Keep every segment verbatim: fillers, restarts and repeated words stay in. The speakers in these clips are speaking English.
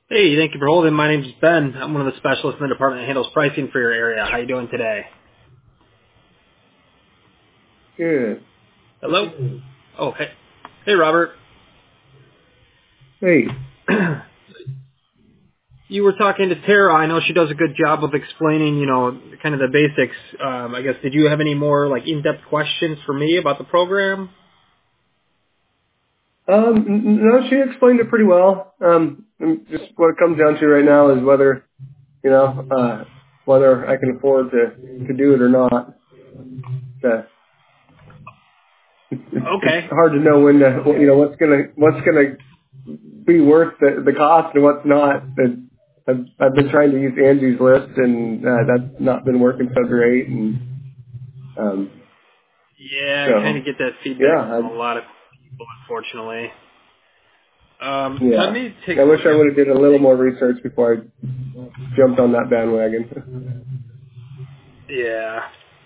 Hey, thank you for holding. My name's Ben. I'm one of the specialists in the department that handles pricing for your area. How you doing today? Good. Hello? Oh, hey. Hey, Robert. Hey. You were talking to Tara. I know she does a good job of explaining, you know, kind of the basics. Um, I guess, did you have any more, like, in-depth questions for me about the program? Um, n- no, she explained it pretty well. Um, and just what it comes down to right now is whether, you know, uh, whether I can afford to, to do it or not. Uh, it's, it's Okay. hard to know when to, you know, what's gonna, what's gonna be worth the, the cost and what's not. But I've, I've been trying to use Angie's List and, uh, that's not been working so great. And, um, Yeah, I kind so, of get that feedback yeah, I, from a lot of people, unfortunately. Um, let yeah. me take I a wish look I at would have did a little something. more research before I jumped on that bandwagon. Yeah.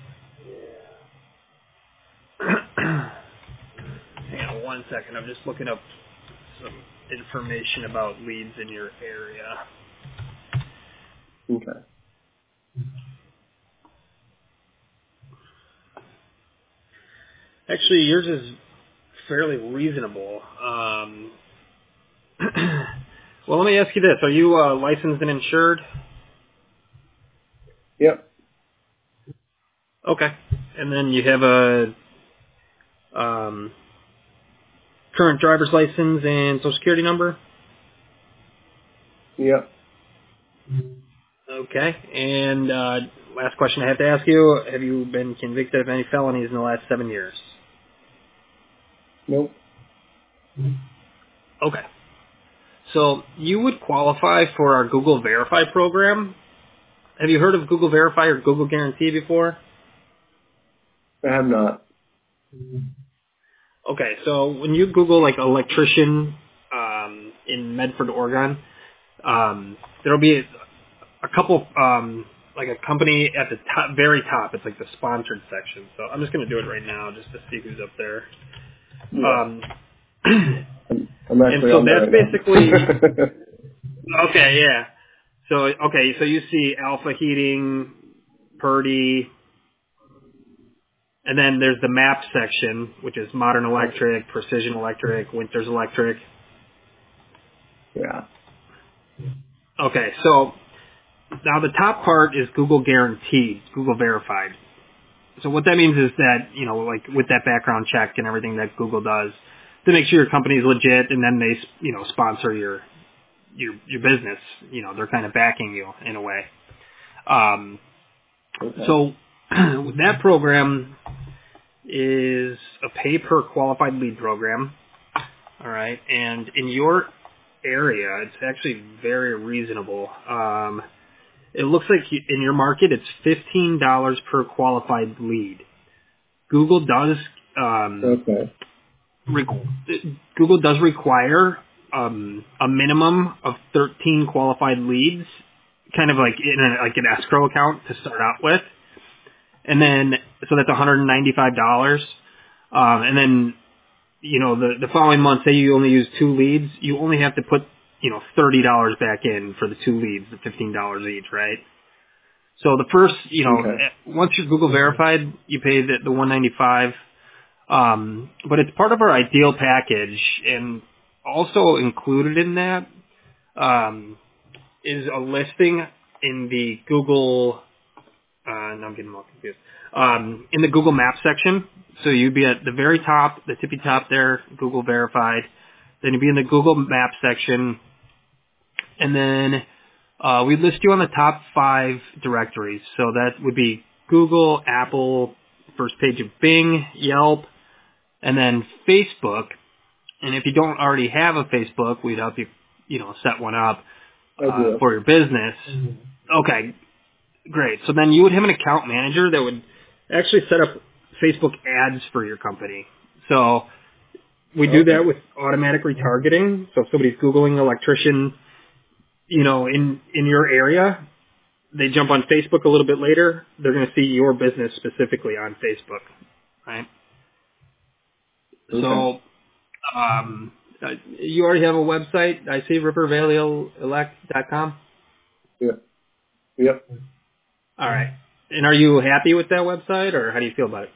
Hang on one second. I'm just looking up some information about leads in your area. Okay. Actually, yours is fairly reasonable. Um, well, let me ask you this. Are you uh, licensed and insured? Yep. Okay. And then you have a um, current driver's license and social security number? Yep. Okay. And uh, last question I have to ask you, have you been convicted of any felonies in the last seven years? Nope. Okay. So you would qualify for our Google Verify program. Have you heard of Google Verify or Google Guarantee before? I have not. Okay, so when you Google like electrician um, in Medford, Oregon, um, there'll be a, a couple, um, like a company at the top, very top. It's like the sponsored section. So I'm just going to do it right now just to see who's up there. Yeah. Um, I'm, I'm and actually so on there that's right basically now. okay. Yeah. So okay, so you see Alpha Heating, Purdy. And then there's the map section, which is Modern Electric, Precision Electric, Winters Electric. yeah. Okay, so now the top part is Google Guaranteed, Google Verified. So what that means is that, you know, like with that background check and everything that Google does to make sure your company is legit, and then they, you know, sponsor your your your business. You know, they're kind of backing you in a way. Um, Okay. so that program is a pay per qualified lead program. All right, and in your area, it's actually very reasonable. Um, it looks like you, in your market, it's fifteen dollars per qualified lead. Google does um, Okay. requ- Google does require um, a minimum of thirteen qualified leads, kind of like in a, like an escrow account to start out with, and then so that's one hundred ninety-five dollars, um, and then you know, the, the following month, say you only use two leads, you only have to put, you know, thirty dollars back in for the two leads, the fifteen dollars each, right? So the first, you know, Okay. eh, once you're Google verified, you pay the, the one ninety-five. Um, but it's part of our ideal package, and also included in that um, is a listing in the Google. Uh, now I'm getting all confused. Um, in the Google Maps section, so you'd be at the very top, the tippy top there, Google verified. Then you'd be in the Google Maps section, and then uh, we list you on the top five directories. So that would be Google, Apple, first page of Bing, Yelp, and then Facebook. And if you don't already have a Facebook, we'd help you, you know, set one up I uh, do. for your business. Okay, great. So then you would have an account manager that would actually set up Facebook ads for your company. So we do Okay. that with automatic retargeting. So if somebody's Googling electrician, you know, in, in your area, they jump on Facebook a little bit later, they're going to see your business specifically on Facebook, right? Okay. So, um, Uh, you already have a website, I see, river valley elect dot com? Yep. Yep. All right. And are you happy with that website, or how do you feel about it?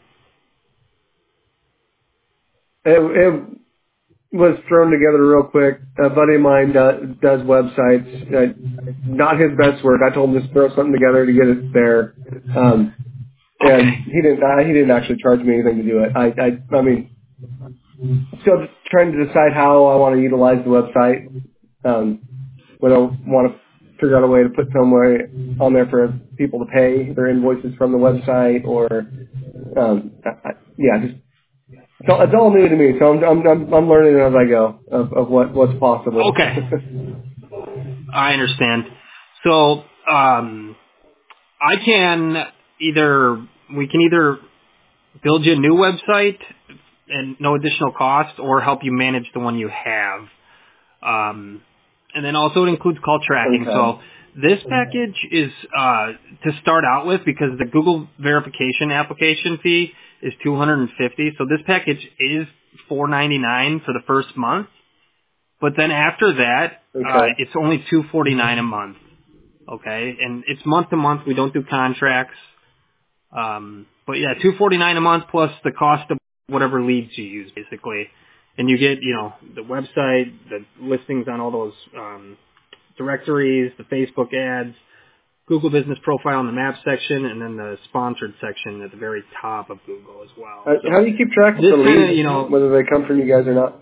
It, it was thrown together real quick. A buddy of mine does, does websites. Uh, not his best work. I told him just throw something together to get it there. Um, Okay. and he didn't. Uh, he didn't actually charge me anything to do it. I. I. I mean, still trying to decide how I want to utilize the website. Um, whether I want to figure out a way to put somewhere on there for people to pay their invoices from the website, or um, I, I, yeah, just it's all, it's all new to me. So I'm I'm I'm, I'm learning as I go of, of what what's possible. Okay. I understand. So um, I can either we can either build you a new website and no additional cost, or help you manage the one you have. Um, and then also it includes call tracking. Okay. So this package is uh, to start out with, because the Google verification application fee is two hundred fifty dollars. So this package is four ninety-nine for the first month. But then after that, Okay. uh, it's only two forty-nine a month. Okay, and it's month to month. We don't do contracts. Um, but yeah, two forty-nine a month plus the cost of whatever leads you use, basically. And you get, you know, the website, the listings on all those um, directories, the Facebook ads, Google Business Profile in the Maps section, and then the sponsored section at the very top of Google as well. How, So how do you keep track of this the kind of, leads, you know, whether they come from you guys or not?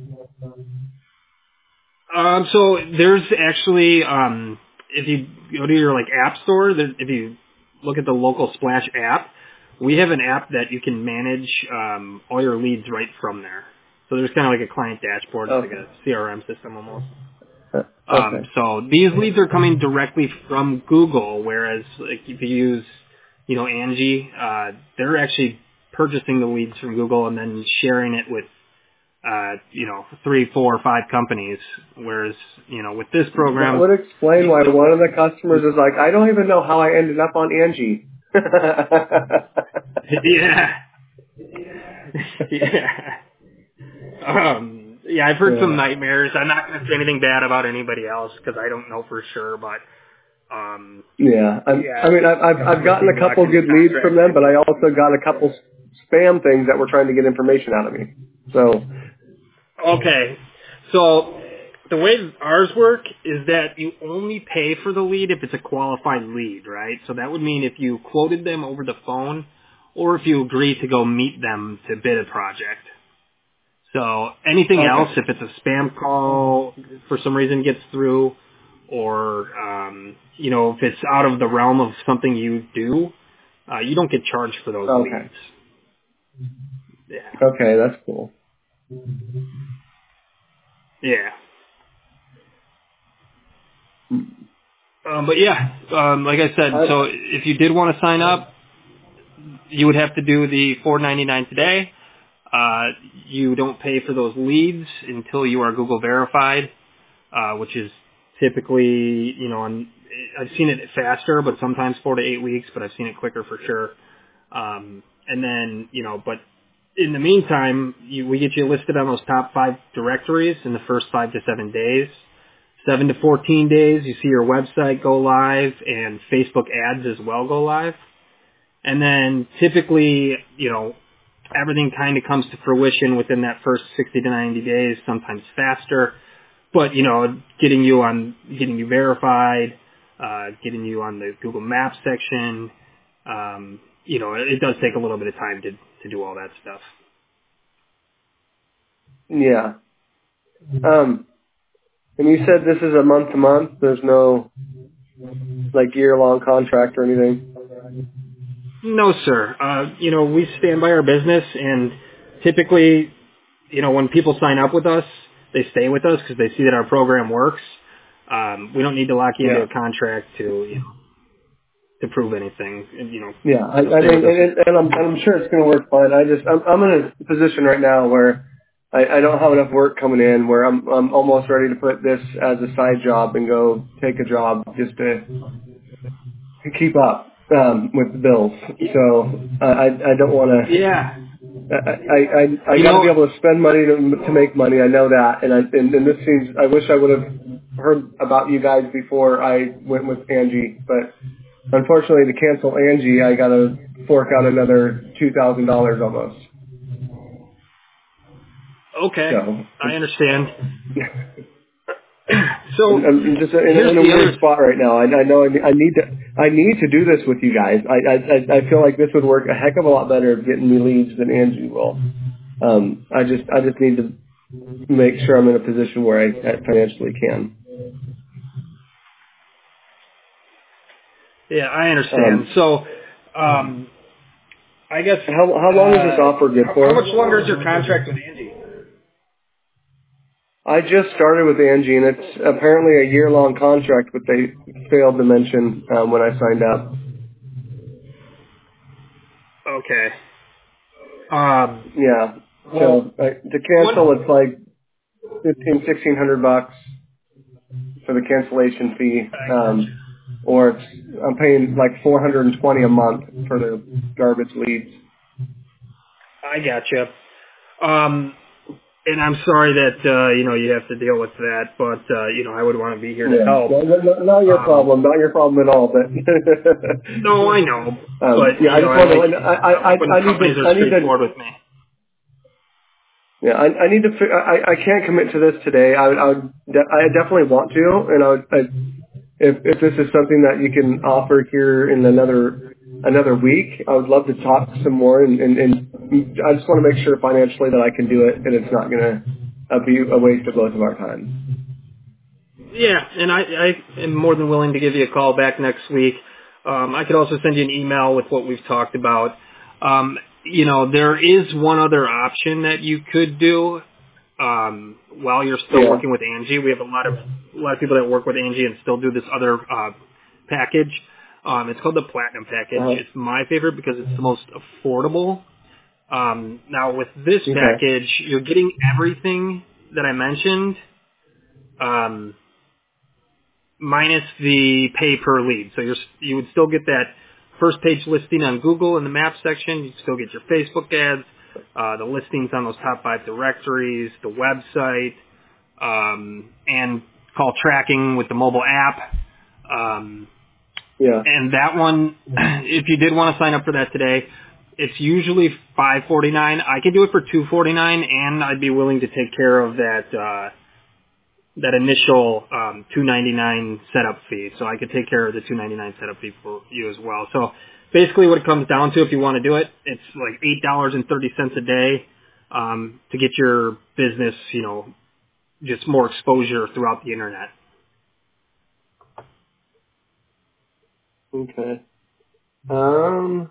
um, so there's actually, um, if you go to your like app store, there, if you look at the local Splash app, we have an app that you can manage um, all your leads right from there. So there's kind of like a client dashboard. It's Okay. like a C R M system almost. Uh, Um, Okay. so these leads are coming directly from Google, whereas like if you use, you know, Angie, uh, they're actually purchasing the leads from Google and then sharing it with, uh, you know, three, four, five companies. Whereas, you know, with this That program, would explain why one of the customers is like, I don't even know how I ended up on Angie. yeah, yeah. Um, yeah, I've heard some Yeah. nightmares. I'm not going to say anything bad about anybody else because I don't know for sure, but um, Yeah. I'm, yeah, I mean, I've, I've, I've customers gotten being a locked couple into good leads from them, contracts. but I also got a couple spam things that were trying to get information out of me. So, Okay, so the way ours work is that you only pay for the lead if it's a qualified lead, right? So that would mean if you quoted them over the phone, or if you agree to go meet them to bid a project. So anything else, okay. if it's a spam call for some reason gets through, or um, you know, if it's out of the realm of something you do, uh, you don't get charged for those Okay. leads. Yeah, Okay, that's cool. yeah. Um, but yeah, um, like I said, I, so if you did want to sign up, you would have to do the four ninety-nine today. Uh, you don't pay for those leads until you are Google verified, uh, which is typically, you know, on, I've seen it faster, but sometimes four to eight weeks, but I've seen it quicker for sure. Um, and then, you know, but in the meantime, you, we get you listed on those top five directories in the first five to seven days. Seven to fourteen days, you see your website go live and Facebook ads as well go live. And then typically, you know, everything kind of comes to fruition within that first sixty to ninety days, sometimes faster. But, you know, getting you on, getting you verified, uh, getting you on the Google Maps section, um, you know, it does take a little bit of time to, to do all that stuff. yeah. Um, and you said this is a month to month. There's no like year long contract or anything. No, sir. Uh, you know, we stand by our business, and typically, you know, when people sign up with us, they stay with us because they see that our program works. Um, we don't need to lock you into Yeah. a contract to, you know, to prove anything. And, you know, Yeah. I, you'll I stay mean, with us. and, and I'm, I'm sure it's going to work fine. I just, I'm, I'm in a position right now where I, I don't have enough work coming in where I'm, I'm almost ready to put this as a side job and go take a job just to to keep up um, with the bills. So uh, I I don't want to Yeah. I I I, I You got to know, be able to spend money to to make money. I know that, and I and, and this seems. I wish I would have heard about you guys before I went with Angie, but unfortunately, to cancel Angie, I got to fork out another two thousand dollars almost. okay, So. I understand. I'm, So I'm just in, here's in a the weird other. spot right now. I, I know I, I need to I need to do this with you guys. I, I I feel like this would work a heck of a lot better at getting me leads than Angie will. Um, I just I just need to make sure I'm in a position where I, I financially can. Yeah, I understand. Um, So, um, I guess how how long is this uh, offer good how, how for? much longer is your contract with Angie? I just started with Angie, and it's apparently a year long contract, but they failed to mention um, when I signed up. Okay. Um, Yeah. well, So uh, to one. cancel, it's like fifteen, sixteen hundred bucks for the cancellation fee, I gotcha. um, or it's, I'm paying like four hundred twenty a month for the garbage leads. I gotcha. Um, and I'm sorry that uh, you know you have to deal with that, but uh, you know I would want to be here to Yeah, help. no, no, no, not your Um, problem, not your problem at all. But no, I know, um, but yeah, I you know just I want like to. I, I, I I like when I need companies to. are I need to. straightforward with me. Yeah, I, I need to. fi- I, I can't commit to this today. I would. I, would de- I definitely want to, and I would. I, if if this is something that you can offer here in another another week, I would love to talk some more. And, and, and I just want to make sure financially that I can do it, and it's not going to uh, be a waste of both of our time. Yeah, and I, I am more than willing to give you a call back next week. Um, I could also send you an email with what we've talked about. Um, you know, there is one other option that you could do um, while you're still Yeah. working with Angie. We have a lot of a lot of people that work with Angie and still do this other uh, package. Um, it's called the Platinum Package. Uh-huh. It's my favorite because it's the most affordable. Um, now, with this Okay. package, you're getting everything that I mentioned. Um, minus the pay per lead. So you're, you would still get that first page listing on Google in the map section. You'd still get your Facebook ads, uh, the listings on those top five directories, the website, um, and call tracking with the mobile app. Um, Yeah. and that one, if you did want to sign up for that today, it's usually five forty-nine. I could do it for two forty-nine, and I'd be willing to take care of that. Uh, that initial um, two ninety-nine setup fee. So I could take care of the two ninety-nine setup fee for you as well. So basically, what it comes down to, if you want to do it, it's like eight dollars and thirty cents a day um, to get your business, you know, just more exposure throughout the internet. Okay. Um.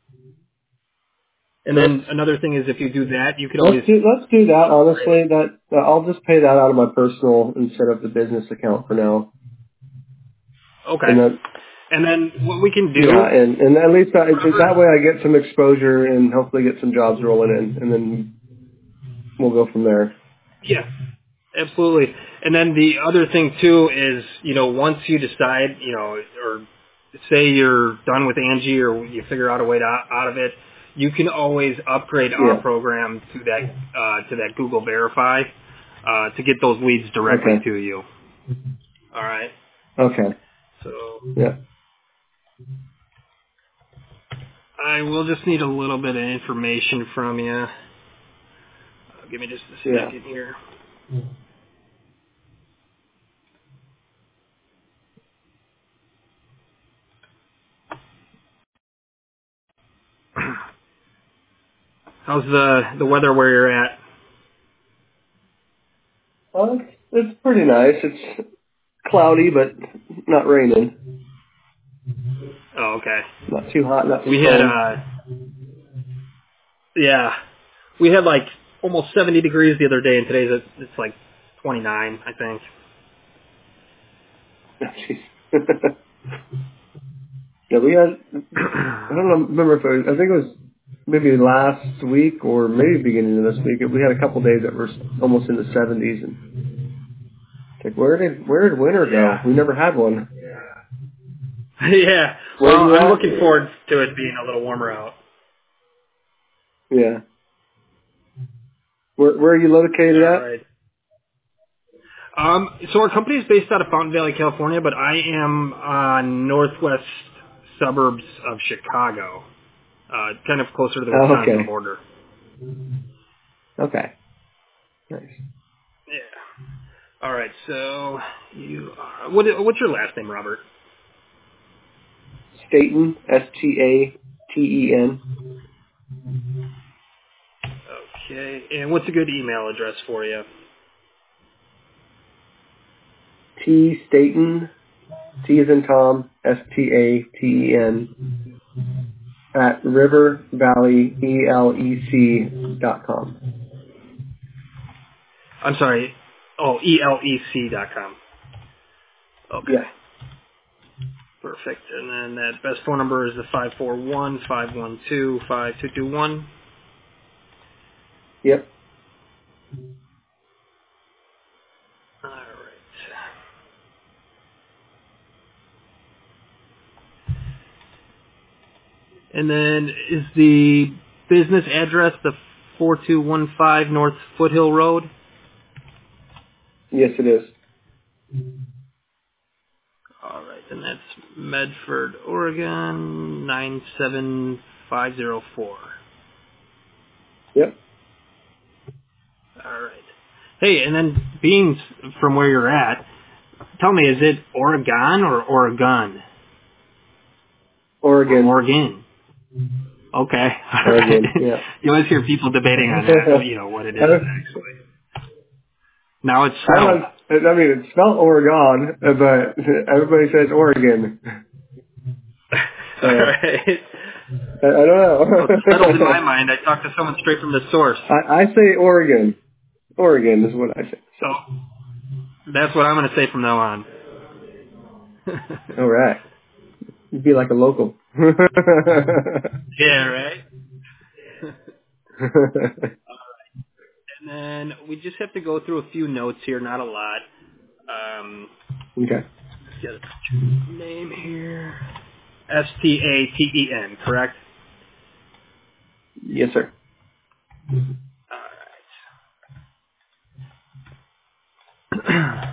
And Let's then another thing is, if you do that, you could let's always. do let's do that. Honestly, that uh, I'll just pay that out of my personal instead of the business account for now. Okay. And then And then what we can yeah, do. and and at least that, it's just Whatever. that way I get some exposure and hopefully get some jobs rolling in, and then we'll go from there. Yeah. Absolutely. And then the other thing too is, you know, once you decide, you know, or say you're done with Angie or you figure out a way to, out of it, you can always upgrade our Yeah. program to that uh, to that Google Verify uh, to get those leads directly Okay. to you. All right. Okay. So Yeah. I will just need a little bit of information from you. Uh, give me just a Yeah. second here. How's the the weather where you're at? Well, it's, it's pretty nice. It's cloudy, but not raining. Oh, okay. Not too hot, not too We had cold. uh yeah. We had like almost seventy degrees the other day, and today's it's, it's like twenty-nine, I think. Jeez. Yeah, we had. I don't know, remember if it was, I think it was maybe last week or maybe beginning of this week. We had a couple days that were almost in the seventies, and it's like, where did where did winter go? Yeah. We never had one. Yeah. Where are Well, you I'm at? looking forward to it being a little warmer out. Yeah. Where, where are you located All at? right. Um, so our company is based out of Fountain Valley, California, but I am on northwest suburbs of Chicago, uh, kind of closer to the Oh, Wisconsin okay. border. Okay. Nice. Yeah. All right. So you, are, what? What's your last name, Robert? Staten, S T A T E N. Okay. And what's a good email address for you? T Staten, T as in Tom, S T A T E N, at River Valley E L E C dot com. I'm sorry. Oh, E L E C dot com. Okay. Yeah. Perfect. And then that best phone number is the five four one, five one two, five two two one. Yep. All right. And then is the business address the four two one five North Foothill Road? Yes, it is. All right. And that's Medford, Oregon, nine seven five zero four. Yep. All right. Hey, and then being from where you're at, tell me, is it Oregon or Oregon? Or Oregon. Oregon? Okay. All right. Oregon. Yeah. You always hear people debating on that, you know, what it I is don't, actually. Now it's I spelled. don't, I mean, it's spelled Oregon, but everybody says Oregon. So, All right. I, I don't know. Well, it's settled in my mind. I talked to someone straight from the source. I, I say Oregon. Oregon is what I say. So that's what I'm going to say from now on. All right. You'd be like a local. Yeah, right? And then we just have to go through a few notes here, not a lot. Um, Okay. let's get a name here. S T A T E N, correct? Yes, sir. All right.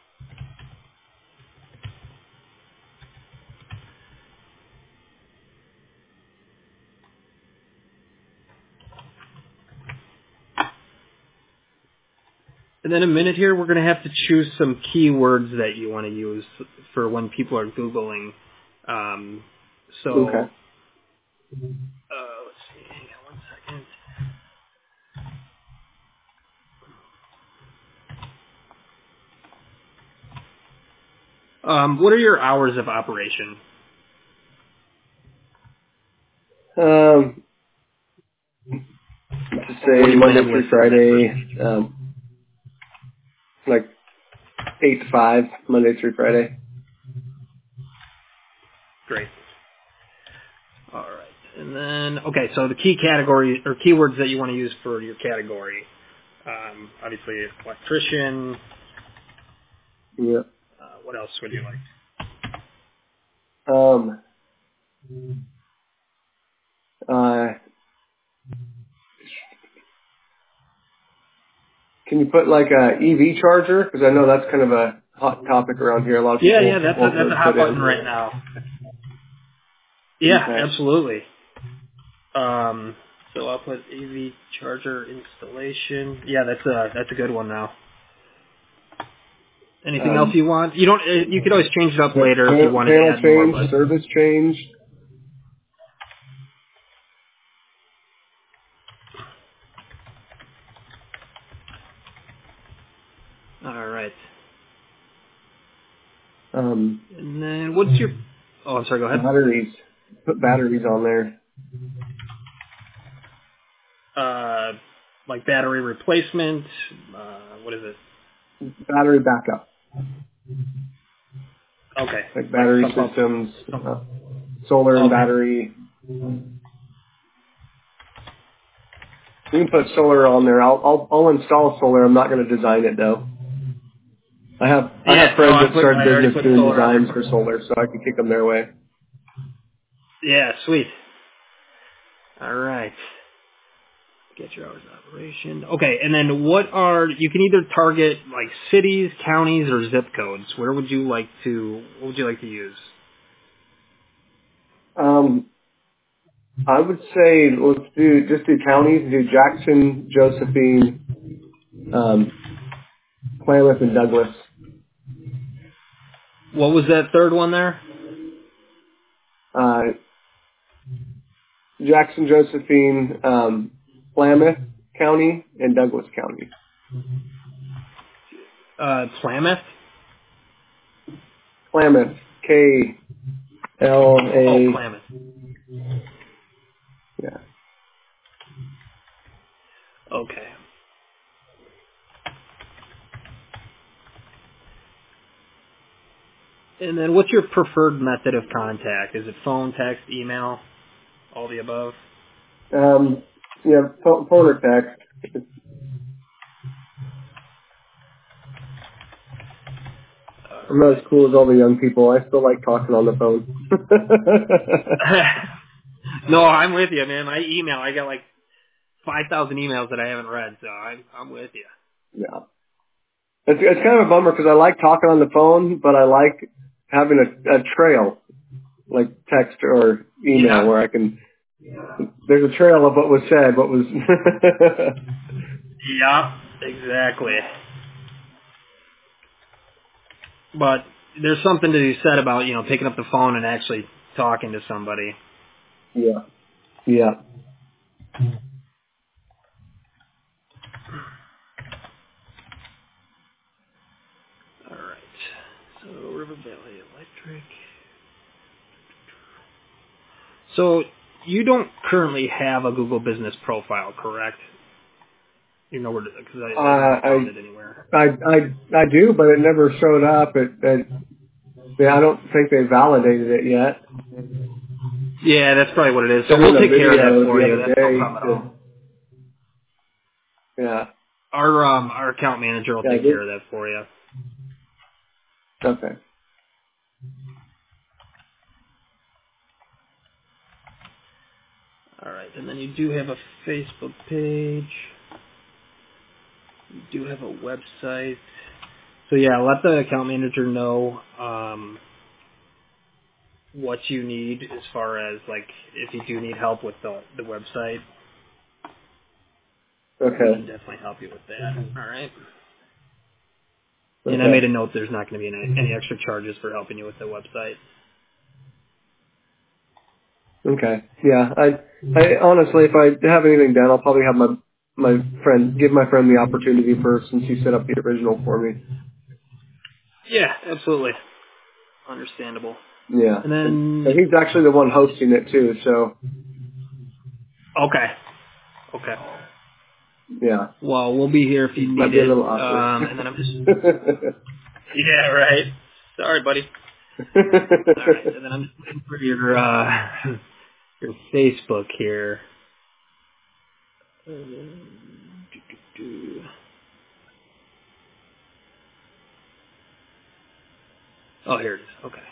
And then a minute here, we're going to have to choose some keywords that you want to use for when people are Googling. Um, so, Okay. uh, let's see. Hang on one second. Um, what are your hours of operation? Um, to What do say you might Monday have through listed on that first Friday, page? um, like eight to five, Monday through Friday. Great. All right. And then, okay, so the key category or keywords that you want to use for your category. Um, obviously, electrician. Yeah. Uh, what else would you like? Um, uh, can you put like a E V charger? Because I know that's kind of a hot topic around here. A lot of Yeah, people yeah, that's a, want that's those a hot put button in. right now. Yeah, Okay. absolutely. Um, so I'll put E V charger installation. Yeah, that's a that's a good one now. Anything else Um, you want? You don't. uh, You could always change it up pa- later if you pa- wanted to panel add more. change, But service change. all right. Um, And then what's your? Oh, I'm sorry. Go ahead. batteries. Put batteries on there. Uh, like battery replacement. Uh, what is it? Battery backup. Okay, Like like battery sump up. systems, Sump. uh, solar and Okay. battery. You can put solar on there. I'll I'll, I'll install solar. I'm not going to design it though. I have I Yeah. have No, friends I that put. started I already business put doing solar on designs there. for solar, so I can kick them their way. Yeah. Sweet. All right. Get your hours of operation. Okay, and then what are, you can either target like cities, counties, or zip codes. Where would you like to, what would you like to use? Um, I would say let's do just do counties. Do Jackson, Josephine, um, Klamath, and Douglas. What was that third one there? Uh, Jackson, Josephine, um, Klamath County, and Douglas County. Uh, Klamath? Klamath, K L Oh, A. Klamath. Yeah. Okay. And then what's your preferred method of contact? Is it phone, text, email, all the above? Um, yeah, phone, phone or text. All I'm not as right. cool as all the young people. I still like talking on the phone. No, I'm with you, man. My email, I got like five thousand emails that I haven't read, so I'm, I'm with you. Yeah. It's, it's kind of a bummer because I like talking on the phone, but I like having a, a trail, like text or email, Yeah. where I can, there's a trail of what was said, what was, Yeah, exactly. But there's something to be said about, you know, picking up the phone and actually talking to somebody. yeah, yeah. All right. So River Valley Electric. So you don't currently have a Google Business profile, correct? You know where, because I, Uh, I never I, found it anywhere. I, I, I do, but it never showed up. It, it, yeah, I don't think they validated it yet. Yeah, that's probably what it is. So Sent in we'll a take care of that video for the you. other That's no day problem at to, all. yeah, Our um our account manager will yeah, I take care did. of that for you. Okay. All right, and then you do have a Facebook page. You do have a website. So yeah, let the account manager know um, what you need as far as like if you do need help with the the website. We can Okay. definitely help you with that. All right. And I made Okay. a note there's not going to be any, any extra charges for helping you with the website. Okay. Yeah. I, I honestly, if I have anything done, I'll probably have my my friend give my friend the opportunity first, since he set up the original for me. Yeah, absolutely. Understandable. Yeah. And And, and then, he's actually the one hosting it too. So okay. Okay. yeah, Well, we'll be here if you might need be a it. little awkward. Um, and then I'm just, yeah, right. Sorry, buddy. All right. And then I'm just looking for your, uh, your Facebook here. Oh, here it is. Okay.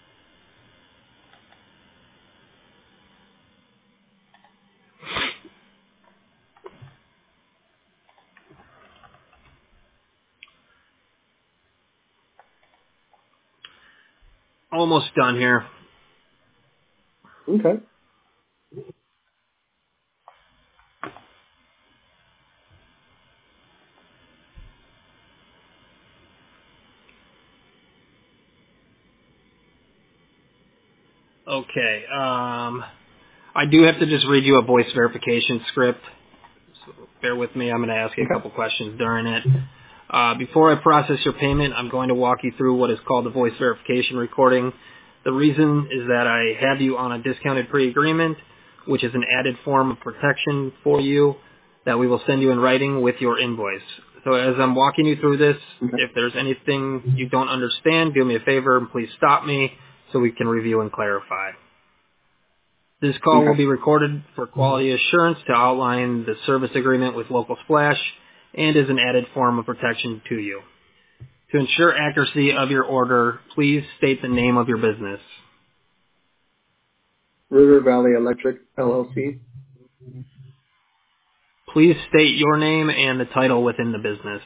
Almost done here. Okay. Okay. Um, I do have to just read you a voice verification script. So bear with me. I'm going to ask you a Okay. couple questions during it. Uh, before I process your payment, I'm going to walk you through what is called the voice verification recording. The reason is that I have you on a discounted pre-agreement, which is an added form of protection for you that we will send you in writing with your invoice. So as I'm walking you through this, Okay. if there's anything you don't understand, do me a favor and please stop me so we can review and clarify. This call will Okay. be recorded for quality assurance to outline the service agreement with Local Splash and is an added form of protection to you. To ensure accuracy of your order, please state the name of your business. River Valley Electric L L C. Please state your name and the title within the business.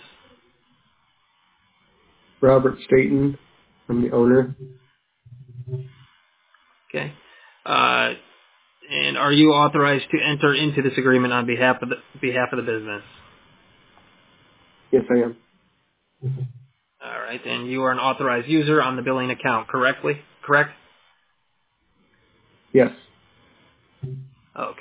Robert Staten. I'm the owner. Okay. Uh, and are you authorized to enter into this agreement on behalf of the behalf of the business? Yes, I am. All right. And you are an authorized user on the billing account, correctly? Correct? Yes. Okay.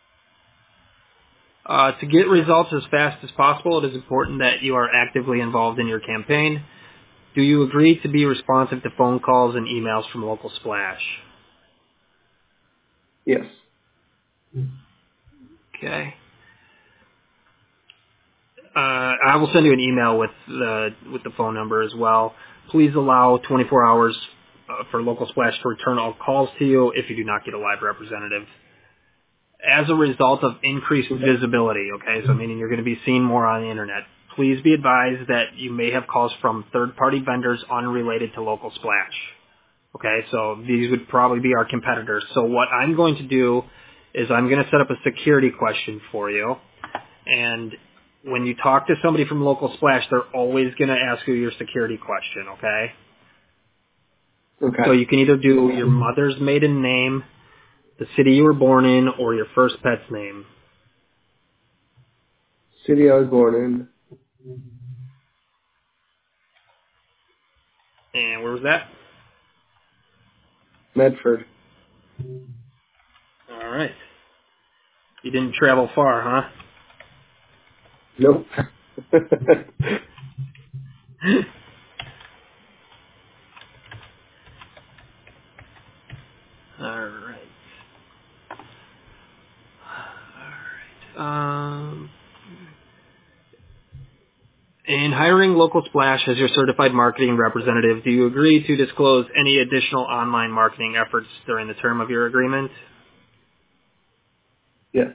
Uh, to get results as fast as possible, it is important that you are actively involved in your campaign. Do you agree to be responsive to phone calls and emails from Local Splash? Yes. Okay. Uh, I will send you an email with the with the phone number as well. Please allow twenty-four hours uh, for Local Splash to return all calls to you if you do not get a live representative. As a result of increased visibility, okay, so meaning you're going to be seen more on the internet, please be advised that you may have calls from third-party vendors unrelated to Local Splash. Okay, so these would probably be our competitors. So what I'm going to do is I'm going to set up a security question for you, and when you talk to somebody from Local Splash, they're always going to ask you your security question, okay? Okay. So you can either do your mother's maiden name, the city you were born in, or your first pet's name. City I was born in. And where was that? Medford. All right. You didn't travel far, huh? Nope. All right. All right. Um, in hiring Local Splash as your certified marketing representative, do you agree to disclose any additional online marketing efforts during the term of your agreement? Yes.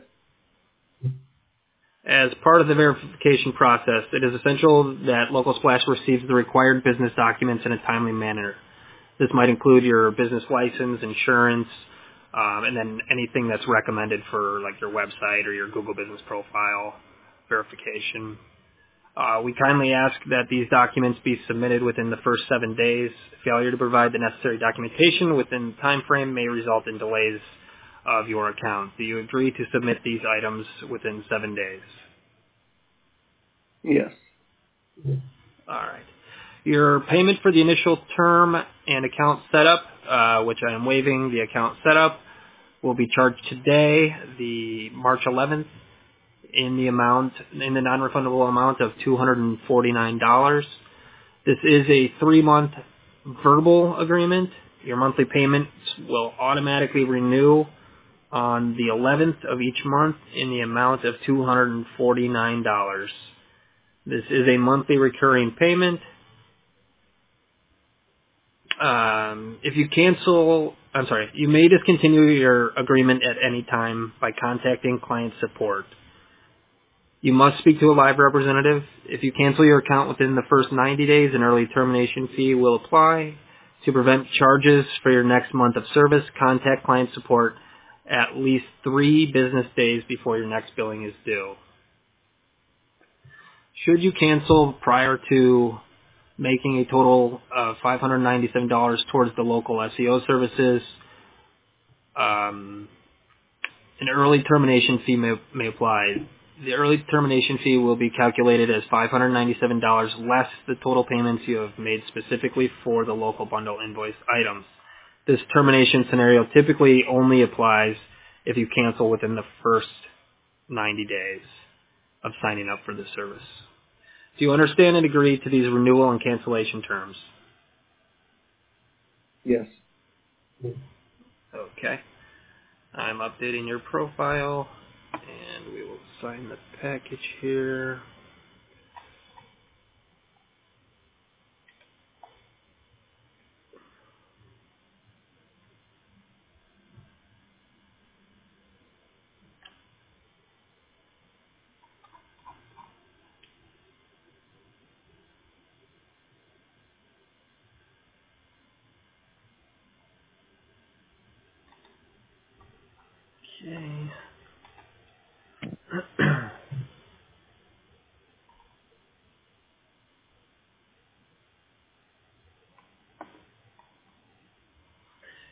As part of the verification process, it is essential that Local Splash receives the required business documents in a timely manner. This might include your business license, insurance, um, and then anything that's recommended for like your website or your Google Business Profile verification. Uh, we kindly ask that these documents be submitted within the first seven days. Failure to provide the necessary documentation within the time frame may result in delays of your account. Do you agree to submit these items within seven days? Yes. All right. Your payment for the initial term and account setup, uh, which I am waiving the account setup, will be charged today, the March eleventh, in the amount, in the non-refundable amount of two hundred forty-nine dollars. This is a three-month verbal agreement. Your monthly payments will automatically renew on the eleventh of each month in the amount of two hundred forty-nine dollars. This is a monthly recurring payment. Um, if you cancel, I'm sorry, you may discontinue your agreement at any time by contacting client support. You must speak to a live representative. If you cancel your account within the first ninety days, an early termination fee will apply. To prevent charges for your next month of service, contact client support at least three business days before your next billing is due. Should you cancel prior to making a total of five hundred ninety-seven dollars towards the local S E O services, um, an early termination fee may, may apply. The early termination fee will be calculated as five hundred ninety-seven dollars less the total payments you have made specifically for the local bundle invoice items. This termination scenario typically only applies if you cancel within the first ninety days of signing up for the service. Do you understand and agree to these renewal and cancellation terms? Yes. Okay. I'm updating your profile, and we will sign the package here. Okay.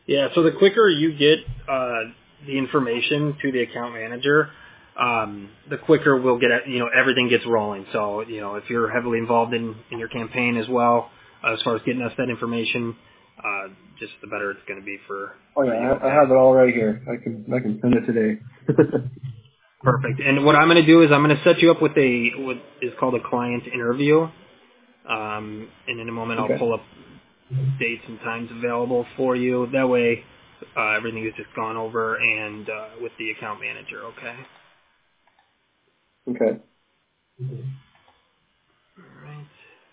Yeah, so the quicker you get uh, the information to the account manager, um, the quicker we'll get, you know, everything gets rolling. So, you know, if you're heavily involved in, in your campaign as well, uh, as far as getting us that information, uh, just the better it's going to be for, Oh for yeah, you. I, I have it all right here. I can I can send it today. Perfect. And what I'm going to do is I'm going to set you up with a what is called a client interview. Um, and in a moment I'll Okay. pull up dates and times available for you. That way uh, everything is just gone over and uh, with the account manager, okay? Okay. All right.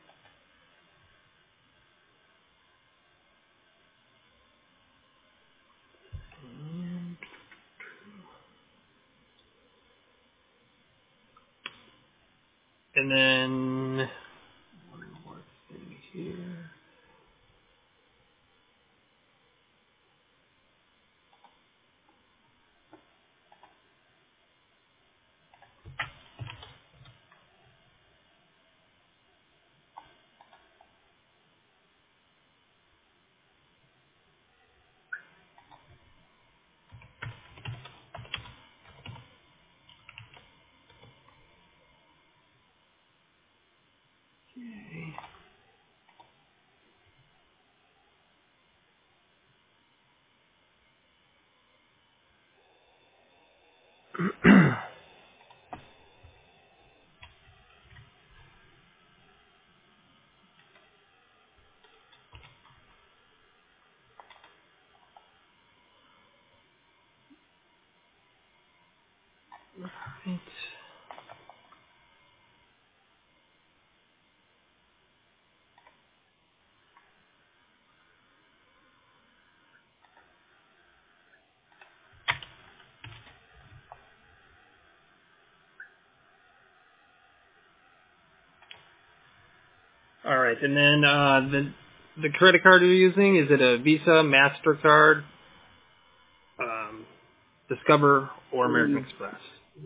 And then one more thing here. Right. All right, and then uh, the the credit card you're using, is it a Visa, MasterCard, um, Discover, or American Mm, Express?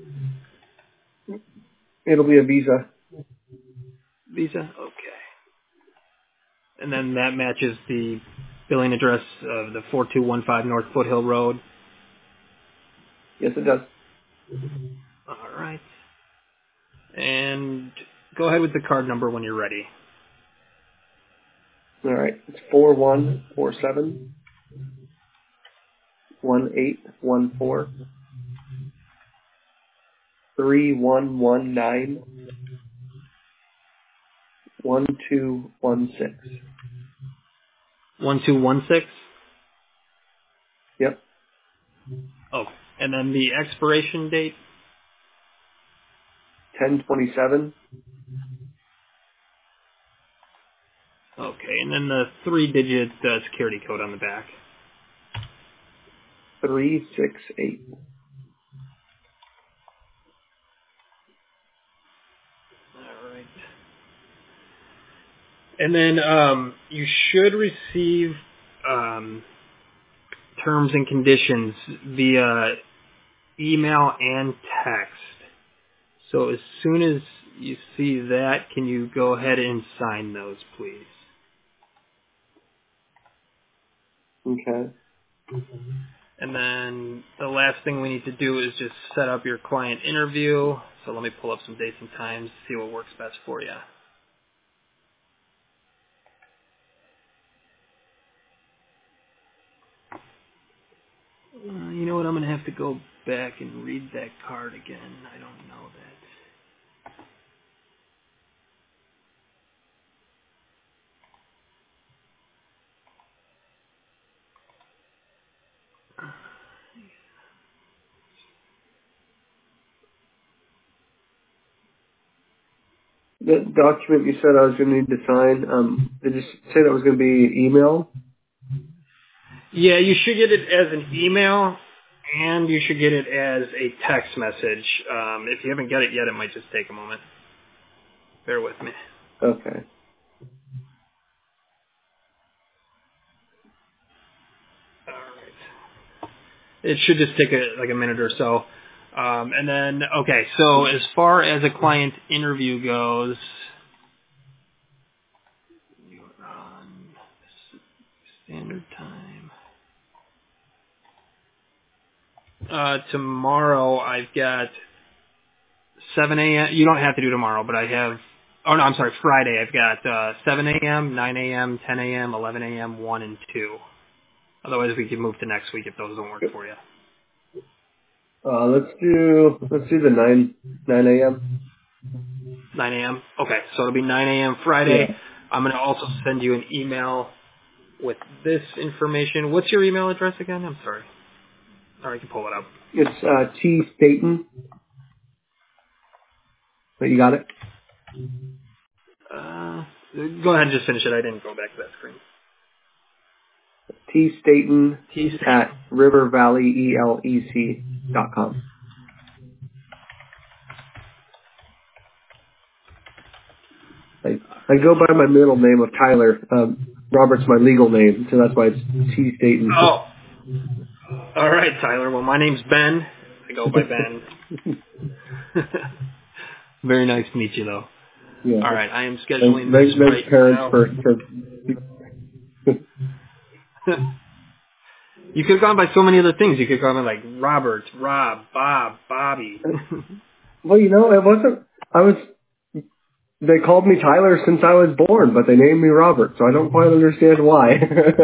It'll be a Visa. Visa? Okay. And then that matches the billing address of the four two one five North Foothill Road. Yes, it does. All right. And go ahead with the card number when you're ready. All right. It's four one four seven one eight one four three one one nine one two one six. one two one six? Yep. Oh, and then the expiration date? Ten twenty seven Okay, and then the three-digit uh, security code on the back. three six eight. All right. And then um, you should receive um, terms and conditions via email and text. So as soon as you see that, can you go ahead and sign those, please? Okay. And then the last thing we need to do is just set up your client interview. So let me pull up some dates and times, see what works best for you. Uh, you know what? I'm going to have to go back and read that card again. I don't know that. The document you said I was going to need to sign, um, did you say that was going to be email? Yeah, you should get it as an email, and you should get it as a text message. Um, if you haven't got it yet, it might just take a moment. Bear with me. Okay. All right. It should just take a, like a minute or so. Um, and then, okay, so as far as a client interview goes, you're on standard time. Uh, tomorrow I've got seven a.m. You don't have to do tomorrow, but I have. Oh no, I'm sorry. Friday I've got uh, seven a.m., nine a.m., ten a.m., eleven a.m., one and two. Otherwise, we can move to next week if those don't work for you. Uh, let's do let's do the nine nine a.m. nine a.m. Okay, so it'll be nine a.m. Friday. Yeah, I'm going to also send you an email with this information. What's your email address again? I'm sorry. Or I can pull it up. it's uh, T Staten. But you got it. Uh, go ahead and just finish it. I didn't go back to that screen. T Staten T at River Valley E L E C dot com. I, I go by my middle name of Tyler. Um, Robert's my legal name, so that's why it's T Staten. Oh, all right, Tyler. Well, my name's Ben. I go by Ben. Very nice to meet you, though. Yeah. All right, I am Thanks, scheduling this thanks, thanks right parents now. for, for You could have gone by so many other things. You could have gone by like Robert, Rob, Bob, Bobby. well, you know, it wasn't, I was, they called me Tyler since I was born, but they named me Robert, so I don't quite understand why.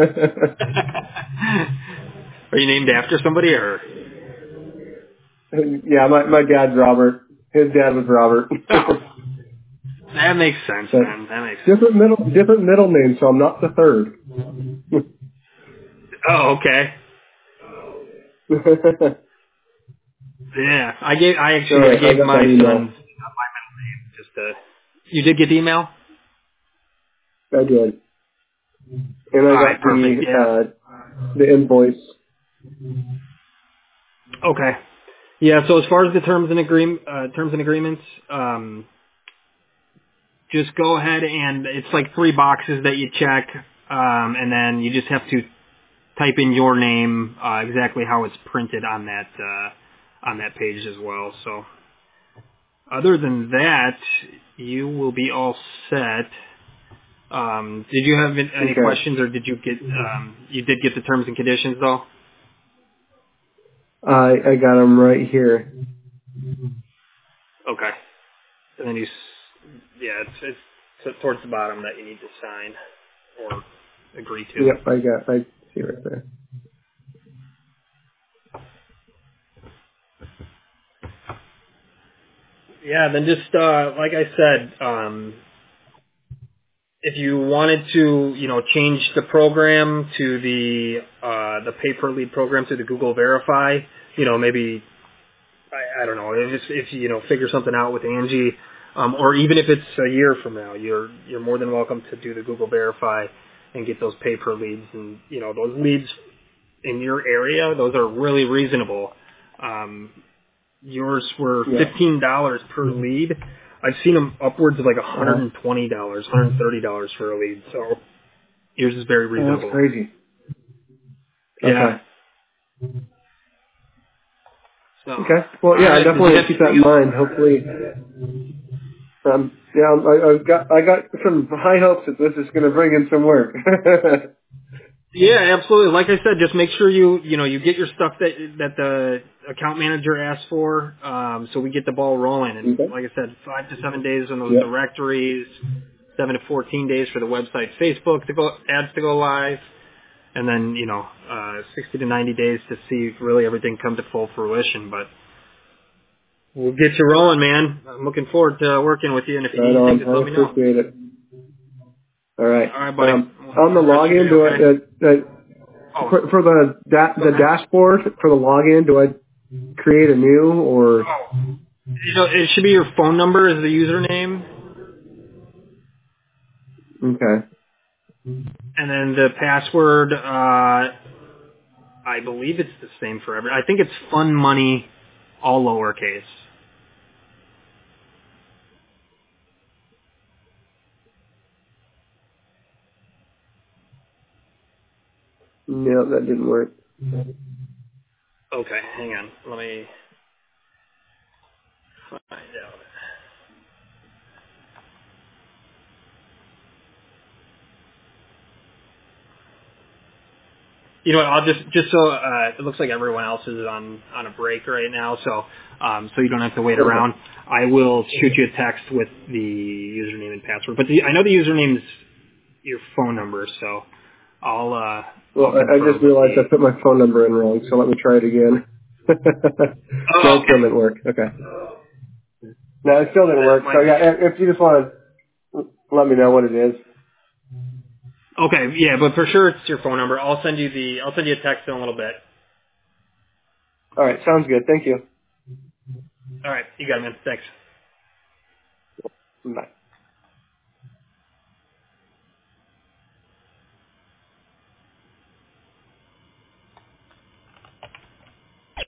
Are you named after somebody or? yeah, my, my dad's Robert. His dad was Robert. Oh, that makes sense, But man. That makes sense. different middle, different middle names, so I'm not the third. Oh, okay. Yeah, I gave. I All actually I right, I gave got my that son email. not my middle name. Just uh. You did get the email? I did. And All I right, got the, perfect. Yeah. uh, the invoice. Okay. Yeah. So as far as the terms and agreement, uh, terms and agreements, um, just go ahead and it's like three boxes that you check, um, and then you just have to type in your name, uh, exactly how it's printed on that uh, on that page as well. So other than that, you will be all set. Um, did you have any Okay. questions, or did you get um, you did get the terms and conditions though? I, I got them right here. Okay. And then you, s yeah, it's, it's t- towards the bottom that you need to sign or agree to. Yep, I got, I see right there. Yeah, then just uh, like I said, um, if you wanted to, you know, change the program to the uh, the pay per lead program to the Google Verify, you know, maybe I, I don't know if if you know figure something out with Angie, um, or even if it's a year from now, you're you're more than welcome to do the Google Verify and get those pay per leads, and you know those leads in your area, those are really reasonable. Um, yours were Yeah. fifteen dollars per lead. I've seen them upwards of like Uh-huh. one hundred twenty dollars, one hundred thirty dollars for a lead. So yours is very Oh, that's reasonable. crazy. Yeah. Okay. So, Okay. all Well, yeah, I right. Does definitely will that keep that in feel? mind. Hopefully, um, yeah, I, I've got, I got some high hopes that this is going to bring in some work. Yeah, absolutely. Like I said, just make sure you you know you get your stuff that that the account manager asked for, um, so we get the ball rolling. And Okay. like I said, five to seven days on those Yep. directories, seven to fourteen days for the website, Facebook to go ads to go live, and then you know uh, sixty to ninety days to see really everything come to full fruition. But we'll get you rolling, man. I'm looking forward to working with you. And if you Right need anything, on. just I let me know. appreciate it. All right. All right, buddy. Um, Well, on have the a good rest of your login, day. do I, Okay. uh, uh, Oh, for, for the da- go the ahead. dashboard for the login, do I create a new or? Oh. You know, it should be your phone number as the username, Okay. and then the password. Uh, I believe it's the same for every. I think it's Fun Money, all lowercase. No, that didn't work. Okay, hang on. Let me find out. You know what? I'll just just so uh, it looks like everyone else is on on a break right now, so um, so you don't have to wait around. I will shoot you a text with the username and password. But the, I know the username is your phone number, so I'll. Uh, Well, I'll I, I confirm just with realized the. I put my phone number in wrong, so let me try it again. No, Oh, it still okay. didn't work. Okay. No, it still didn't That work. So might be yeah, it. if if you just want to let me know what it is. Okay, yeah, but for sure it's your phone number. I'll send you the. I'll send you a text in a little bit. All right, sounds good. Thank you. All right, you got it, man. Thanks. Bye.